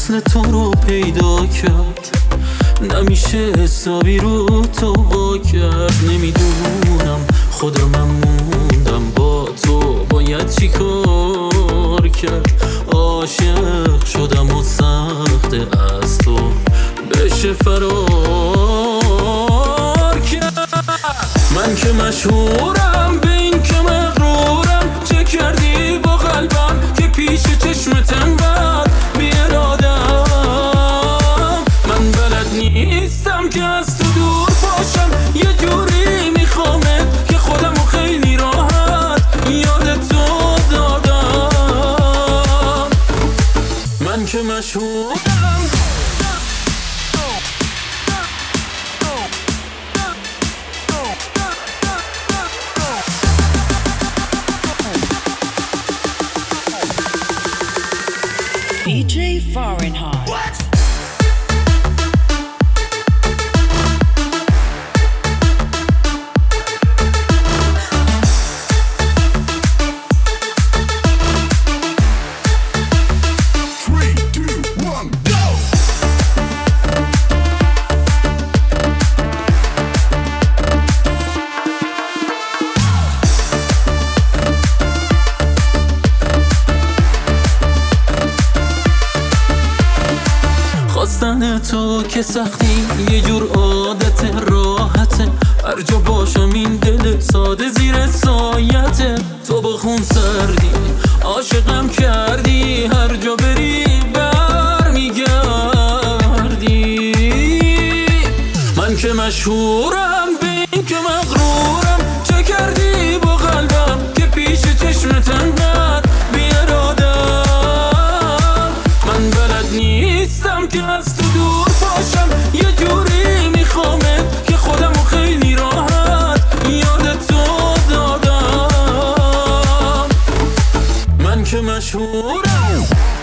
مثل تو رو پیدا کرد، نمیشه حسابی رو تو وا کرد. نمیدونم خود رو من موندم با تو، باید چی کار کرد. عاشق شدم و سخته از تو بشه فرار کرد. من که مشهورم به این که مغرورم، چه کردی با قلبم که پیش چشمت انقدر بی ارادم. من بلد نیستم که از تو دور باشم، یه جوری میخوامت که خودمو خیلی راحت یاد تو دادم. من که مشهورم DJ Fahrenheit. What? خواستن تو که سختی یه جور عادت راحته، هر جا باشم این دل ساده زیر سایته. تو با خون سردی عاشقم کردی، هر جا بری بر میگردی. من که مشهورم به این که مغرورم، چه کردی با قلبم که پیش چشمت انقدر بی ارادم. من بلد نیستم که از تو دور باشم، یه جوری میخوامت که خودمو خیلی راحت یاد تو دادم. من که مشهورم